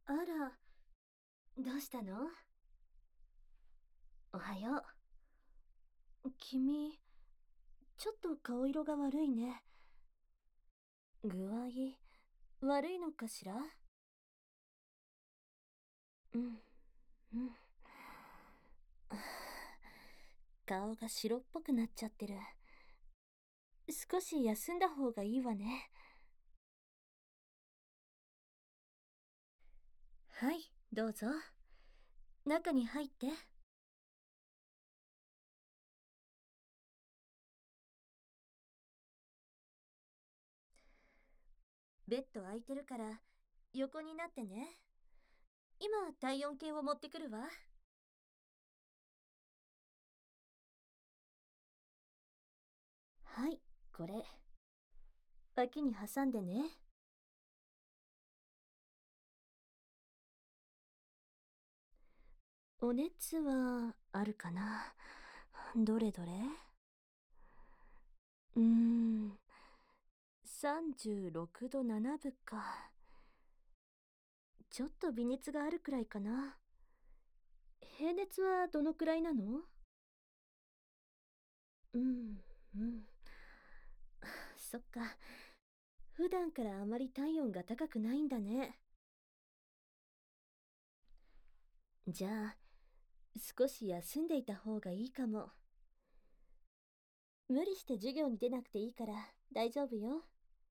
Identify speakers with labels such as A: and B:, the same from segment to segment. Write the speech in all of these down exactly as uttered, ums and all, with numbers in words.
A: あら、どうしたの？おはよう。君、ちょっと顔色が悪いね。具合、悪いのかしら？うん、うん。顔が白っぽくなっちゃってる。少し休んだ方がいいわね。はい、どうぞ。中に入って。ベッド空いてるから、横になってね。今、体温計を持ってくるわ。はい、これ。脇に挟んでね。お熱はあるかな？どれどれ？うーん、さんじゅうろくどななぶか。ちょっと微熱があるくらいかな。平熱はどのくらいなの？うん、うん。そっか。普段からあまり体温が高くないんだね。じゃあ、少し休んでいた方がいいかも。無理して授業に出なくていいから大丈夫よ。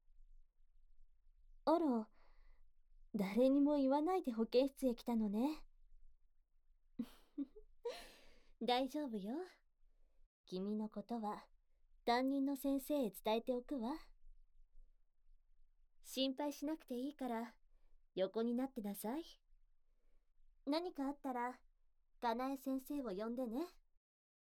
A: あら、誰にも言わないで保健室へ来たのね。大丈夫よ。君のことは担任の先生へ伝えておくわ。心配しなくていいから横になってなさい。何かあったら、かなえ先生を呼んでね。